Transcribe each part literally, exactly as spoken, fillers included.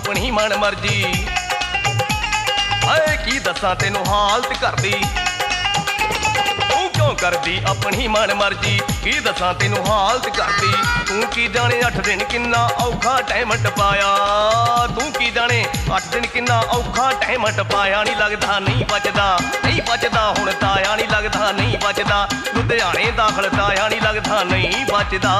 अपनी मन मर्जी। हाय की दसां तैनूं हालत करदी, तू क्यों करदी अपनी मन मर्जी। की दसां तैनूं हालत करदी, तू की जाने अठ दिन किन्ना औखा टाइम टपाया। तू की जाने अठ दिन किन्ना औखा टाइम टपाया। नहीं लगदा नहीं बचदा, नहीं बचदा हुण ताया। नहीं लगदा नहीं बचदा, लुधियाणे दाखल ताया। नहीं लगदा नहीं बचदा।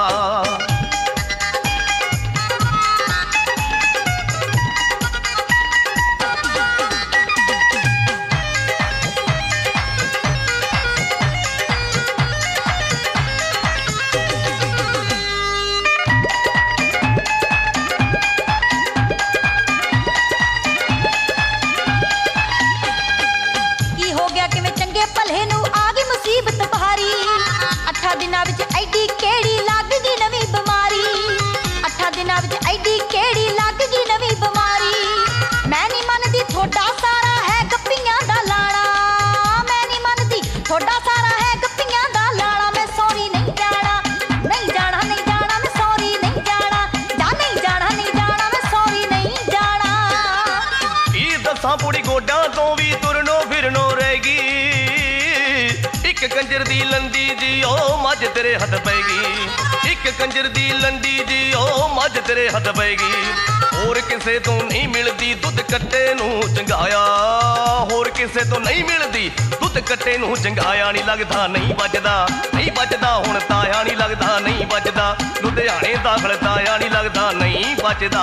दिनां विच ऐडी केड़ी लग गई नवीं बीमारी। अठां दिनां विच ऐडी केड़ी लग गई नवीं बीमारी। मैं नहीं मनदी थोड़ा सारा है गप्पियां दा लाना। मैं नहीं मनदी थोड़ा सारा है गप्पियां दा लाना। मैं सॉरी नहीं जाना, नहीं जाना, नहीं जाना। मैं सॉरी नहीं जाना, जा नहीं जाना, नहीं जाना। मैं सॉरी नहीं जाना। की दसां पुड़ी गोड्यां तो भी तुरनो फिरनो रहेगी। एक कंजर दी लंदी जी ओ मझ तेरे हथ पैगी। एक कंजर दी लंदी जी ओ मझ तेरे हथ पैगी। होर किसे तो नहीं मिलदी दुध कट्टे नूं चंगाया। होर किसे तो नहीं मिलदी दुध कट्टे नूं चंगाया। नहीं लगदा नहीं बचदा, नहीं बचदा हुण ताया। नहीं लगदा नहीं बचदा, लुधियाणे दाखल ताया। नहीं लगदा नहीं बचदा।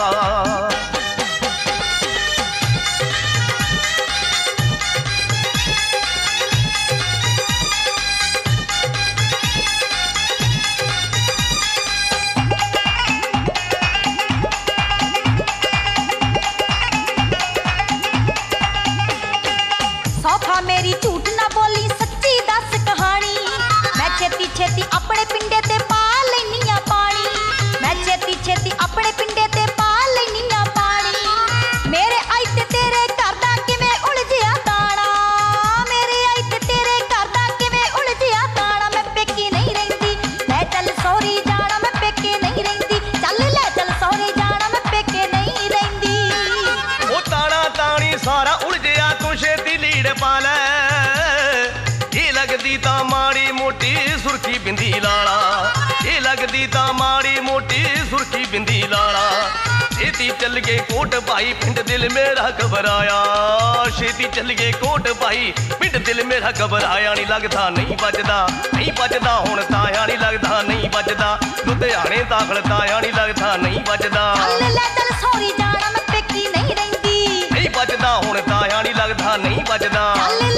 मेरी झूठ ना बोली सच्ची दस कहानी। मैं छेती छेती अपने पिंडे ते पा लैनी आ पानी। मैं छेती छेती अपने पिंडे ते पा लैनी आ पानी। मेरे आई ते तेरे घर दा किवें उलझिया ताना। मेरे आई ते तेरे घर दा किवें उलझिया ताना। मैं पेकी नहीं रहिंदी, ले चल सौरी जाना। मैं पेके नहीं रहिंदी, चल ले चल सौरी जाना। मैं पेके नहीं रहिंदी। ओ ताना तानी सारा उलझिया तू छेती लीड़ पा ले। लगदी ता माड़ी मोटी सुर्खी बिंदी लाला। ये लगदी ता माड़ी मोटी सुर्खी बिंदी लाला। छेती चल गए कोट भाई पिंड दिल मेरा घबराया। छेती चल गए कोट भाई पिंड दिल मेरा घबराया। नहीं लगदा नहीं बचदा, नहीं बचदा हुण ताया। नहीं लगदा नहीं बचदा, लुधियाणे दाखल ताया। नहीं लगदा नहीं बचदा। चल ले चल सौरी जाना। मैं पेकी नहीं रहिंदी, नहीं बचदा हुण ताया। नहीं लगदा नहीं बचदा।